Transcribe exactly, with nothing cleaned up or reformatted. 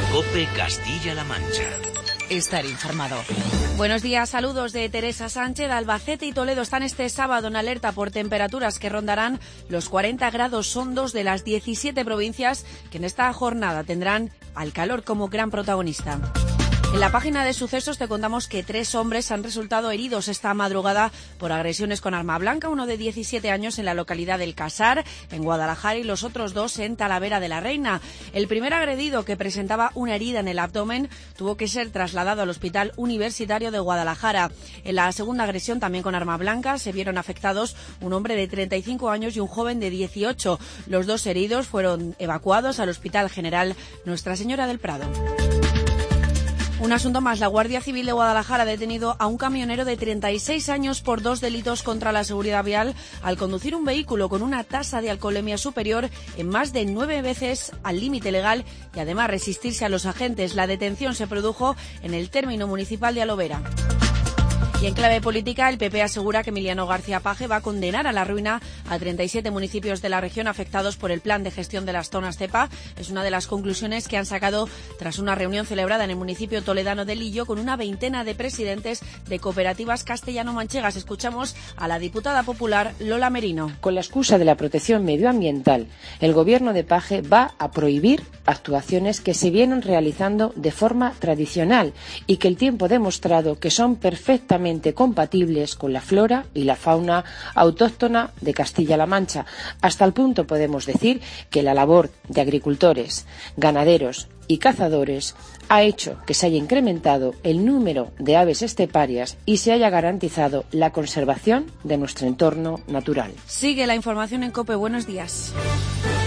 COPE Castilla-La Mancha. Estar informado. Buenos días, saludos de Teresa Sánchez. Albacete y Toledo están este sábado en alerta por temperaturas que rondarán los cuarenta grados. Son dos de las diecisiete provincias que en esta jornada tendrán al calor como gran protagonista. En la página de sucesos te contamos que tres hombres han resultado heridos esta madrugada por agresiones con arma blanca, uno de diecisiete años en la localidad del Casar, en Guadalajara, y los otros dos en Talavera de la Reina. El primer agredido, que presentaba una herida en el abdomen, tuvo que ser trasladado al Hospital Universitario de Guadalajara. En la segunda agresión, también con arma blanca, se vieron afectados un hombre de treinta y cinco años y un joven de dieciocho. Los dos heridos fueron evacuados al Hospital General Nuestra Señora del Prado. Un asunto más. La Guardia Civil de Guadalajara ha detenido a un camionero de treinta y seis años por dos delitos contra la seguridad vial al conducir un vehículo con una tasa de alcoholemia superior en más de nueve veces al límite legal y además resistirse a los agentes. La detención se produjo en el término municipal de Alovera. Y en clave política, el P P asegura que Emiliano García Paje va a condenar a la ruina a treinta y siete municipios de la región afectados por el plan de gestión de las zonas cepa. Es una de las conclusiones que han sacado tras una reunión celebrada en el municipio toledano de Lillo con una veintena de presidentes de cooperativas castellano-manchegas. Escuchamos a la diputada popular Lola Merino. Con la excusa de la protección medioambiental, el gobierno de Paje va a prohibir actuaciones que se vienen realizando de forma tradicional y que el tiempo ha demostrado que son perfectamente compatibles con la flora y la fauna autóctona de Castilla-La Mancha. Hasta el punto podemos decir que la labor de agricultores, ganaderos y cazadores ha hecho que se haya incrementado el número de aves esteparias y se haya garantizado la conservación de nuestro entorno natural. Sigue la información en COPE. Buenos días.